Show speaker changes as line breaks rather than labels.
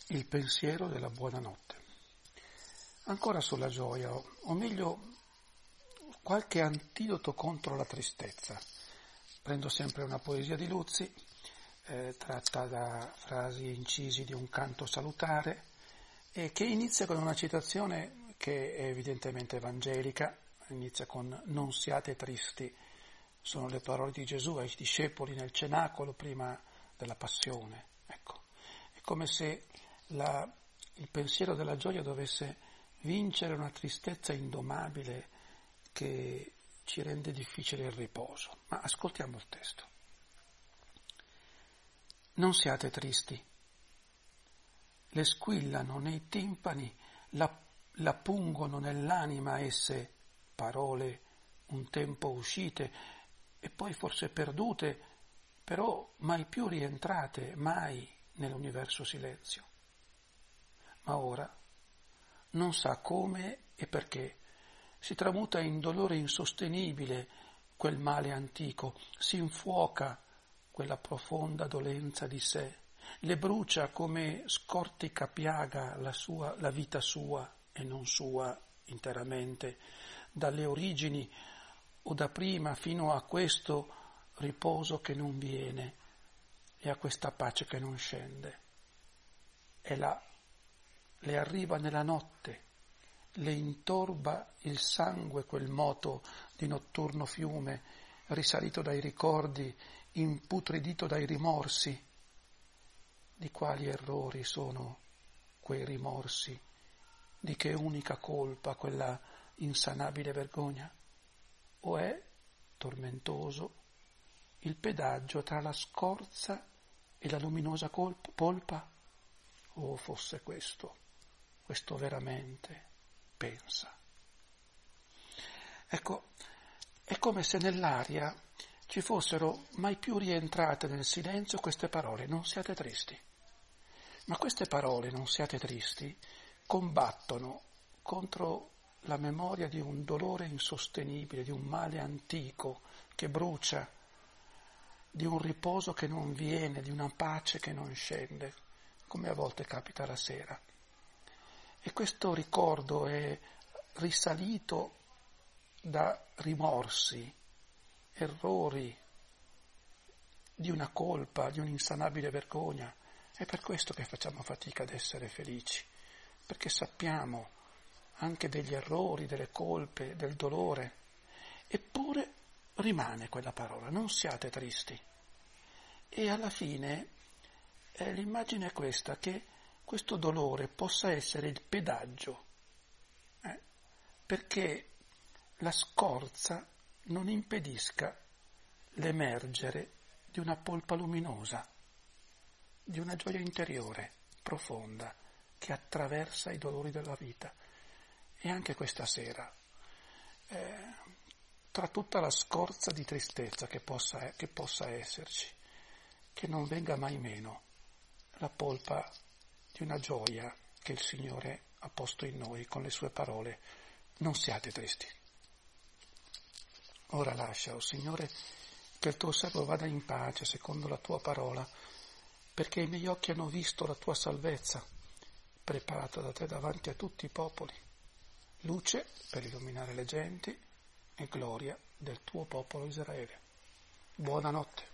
Il pensiero della buonanotte. Ancora sulla gioia, o meglio, qualche antidoto contro la tristezza. Prendo sempre una poesia di Luzzi, tratta da frasi e incisi di un canto salutare, e che inizia con una citazione che è evidentemente evangelica, inizia con «Non siate tristi», sono le parole di Gesù ai discepoli nel cenacolo prima della passione. Ecco, è come se il pensiero della gioia dovesse vincere una tristezza indomabile che ci rende difficile il riposo. Ma ascoltiamo il testo. Non siate tristi, le squillano nei timpani, la pungono nell'anima esse, parole un tempo uscite e poi forse perdute, però mai più rientrate, mai nell'universo silenzio. Ma ora non sa come e perché si tramuta in dolore insostenibile quel male antico, si infuoca quella profonda dolenza di sé, le brucia come scortica piaga la vita sua e non sua interamente, dalle origini o da prima fino a questo riposo che non viene e a questa pace che non scende. E là le arriva nella notte, le intorba il sangue quel moto di notturno fiume, risalito dai ricordi, imputridito dai rimorsi. Di quali errori sono quei rimorsi? Di che unica colpa quella insanabile vergogna? O è tormentoso il pedaggio tra la scorza e la luminosa polpa? Oh, fosse questo veramente, pensa. Ecco, è come se nell'aria ci fossero mai più rientrate nel silenzio queste parole, non siate tristi. Ma queste parole, non siate tristi, combattono contro la memoria di un dolore insostenibile, di un male antico che brucia, di un riposo che non viene, di una pace che non scende, come a volte capita la sera. E questo ricordo è risalito da rimorsi, errori, di una colpa, di un'insanabile vergogna. È per questo che facciamo fatica ad essere felici, perché sappiamo anche degli errori, delle colpe, del dolore. Eppure rimane quella parola, non siate tristi. E alla fine l'immagine è questa, che questo dolore possa essere il pedaggio, perché la scorza non impedisca l'emergere di una polpa luminosa, di una gioia interiore, profonda, che attraversa i dolori della vita. E anche questa sera, tra tutta la scorza di tristezza che possa esserci, che non venga mai meno la polpa di una gioia che il Signore ha posto in noi con le sue parole. Non siate tristi. Ora lascia, o Signore, che il tuo servo vada in pace secondo la tua parola, perché i miei occhi hanno visto la tua salvezza, preparata da te davanti a tutti i popoli, luce per illuminare le genti e gloria del tuo popolo Israele. Buonanotte.